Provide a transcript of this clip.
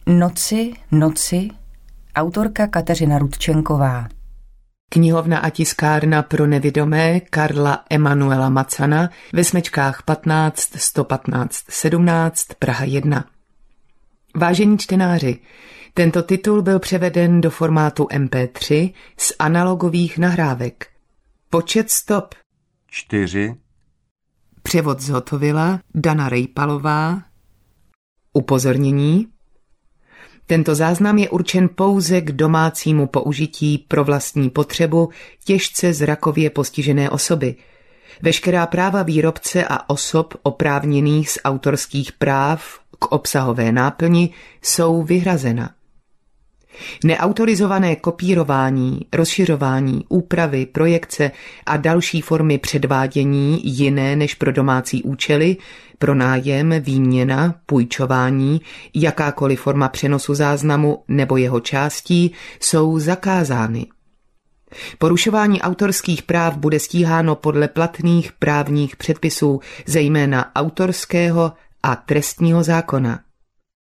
Noci, autorka Kateřina Rudčenková. Knihovna a tiskárna pro nevidomé Karla Emanuela Macana ve smečkách 15 115 17 Praha 1. Vážení čtenáři, tento titul byl převeden do formátu MP3 z analogových nahrávek. Počet stop 4. Převod zhotovila Dana Rejpalová. Upozornění. Tento záznam je určen pouze k domácímu použití pro vlastní potřebu těžce zrakově postižené osoby. Veškerá práva výrobce a osob oprávněných z autorských práv k obsahové náplni jsou vyhrazena. Neautorizované kopírování, rozšiřování, úpravy, projekce a další formy předvádění jiné než pro domácí účely, pronájem, výměna, půjčování, jakákoliv forma přenosu záznamu nebo jeho částí jsou zakázány. Porušování autorských práv bude stíháno podle platných právních předpisů, zejména autorského a trestního zákona.